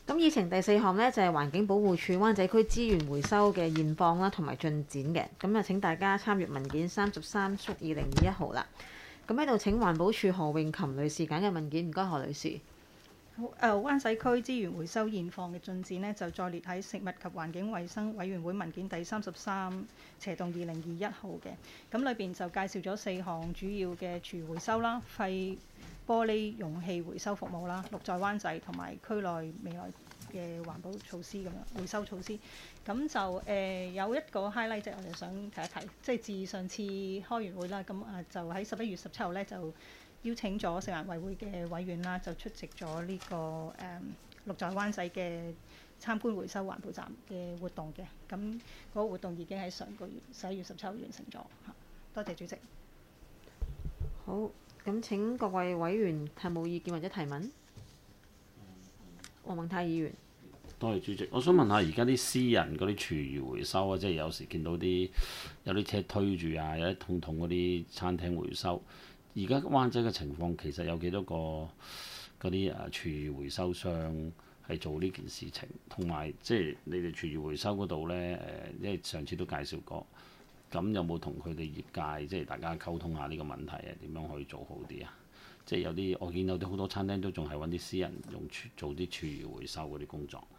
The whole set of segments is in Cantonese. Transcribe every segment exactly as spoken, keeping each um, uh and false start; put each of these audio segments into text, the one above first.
咁議程第四項呢，就係、是、環境保護署灣仔區資源回收嘅現況啦，同埋進展嘅。咁啊，請大家參閱文件三十三縮二零二一號啦。咁喺度請環保署何詠琴女士揀嘅文件，唔該何女士。 好，誒、呃、灣仔區資源回收現況嘅進展呢，就再列喺食物及環境衞生委員會文件第三十三斜動二零二一號嘅。咁裏邊就介紹咗四項主要嘅廚餘回收啦、廢玻璃容器回收服務啦、綠在灣仔同埋區內未來嘅環保措施咁樣回收措施。咁就誒、呃、有一個 highlight，即係我哋想提一提，即係自上次開完會啦，咁啊就喺十一月十七號咧就邀請咗食環委會嘅委員啦，就出席咗呢、這個誒綠在灣仔嘅參觀回收環保站嘅活動嘅。咁嗰個活動已經喺上個月十一月十七號完成咗。嚇，多謝主席。 好，咁請各位委員係冇意見或者提問。黃宏泰議員。 多謝主席，我想問下而家啲私人嗰啲廚餘回收啊，即係有時見到啲有啲車推住啊，有一桶桶嗰啲餐廳回收。而家灣仔嘅情況其實有幾多個嗰啲誒廚餘回收商係做呢件事情，同埋即係你哋廚餘回收嗰度呢，誒，因為上次都介紹過，咁有冇同佢哋業界即係大家溝通下呢個問題啊？點樣可以做好啲啊？即係有啲我見有啲好多餐廳都仲係揾啲私人用做啲廚餘回收嗰啲工作。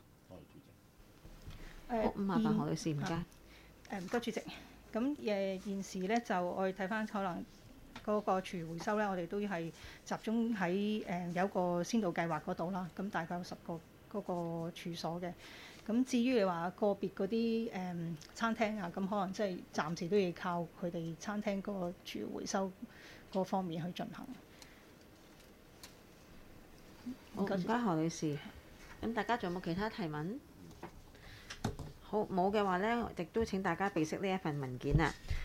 誒， 麻煩何女士，唔該。 誒唔該主席。咁誒現時咧就我哋睇翻可能嗰個廚餘回收咧，我哋都係集中喺誒、呃、有個先導計劃嗰度啦。咁大概有十個嗰個處所嘅。咁至於你話個別嗰啲誒餐廳啊，咁可能即係暫時都要靠佢哋餐廳嗰個廚餘回收嗰方面去進行。 好，唔該何女士。咁大家仲有冇其他提問？好，冇嘅話呢，亦都請大家備悉呢一份文件啊。